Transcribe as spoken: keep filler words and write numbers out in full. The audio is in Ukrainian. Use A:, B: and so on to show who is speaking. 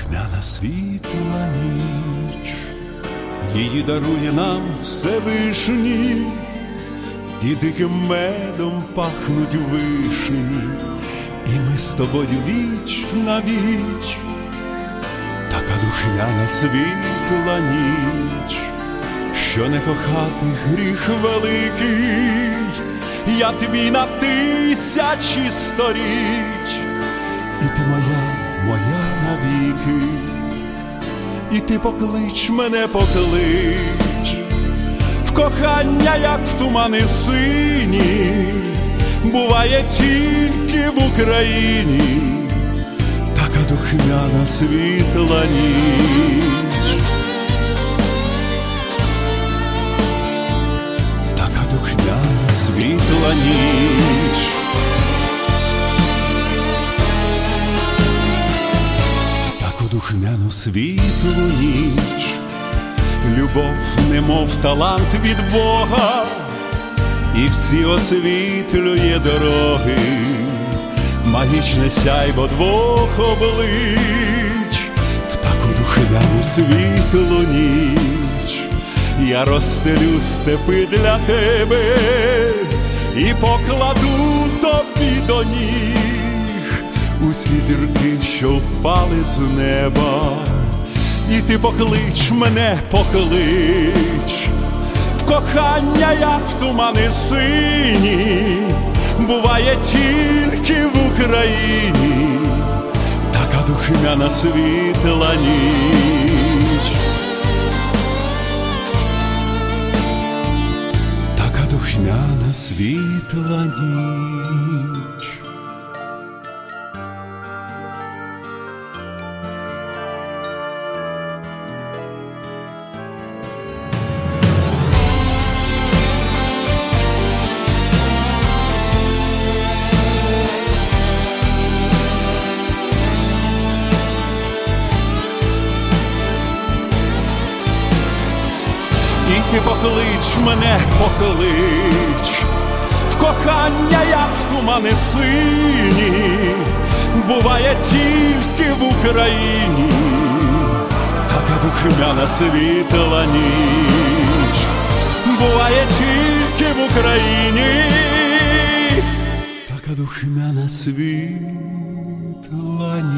A: духмяна світла ніч, її дарує нам Всевишній, і диким медом пахнуть вишні, і ми з тобою віч на віч. Така духмяна світла ніч, що не кохати гріх великий, я твій на тисячі сторіч, і ти моя, моя навіки, і ти поклич мене, поклич, в кохання, як в тумани сині, буває тільки в Україні, така духмяна світла ніч. Така духмяна світла ніч. В таку духмяну світлу ніч любов, немов талант від Бога, і всі освітлює дороги, магічне сяйво двох облич. В таку духмяну світлу ніч я розстелю степи для тебе і покладу тобі до ніг усі зірки, що впали з неба. І ти поклич мене, поклич, в кохання, як в тумани сині, буває тільки в Україні, така духмяна світла ніч. Така духмяна світла ніч. І ти поклич мене, поклич, в кохання, як в тумани сині, буває тільки в Україні, така духмяна світла ніч, буває тільки в Україні, така духмяна світла ніч.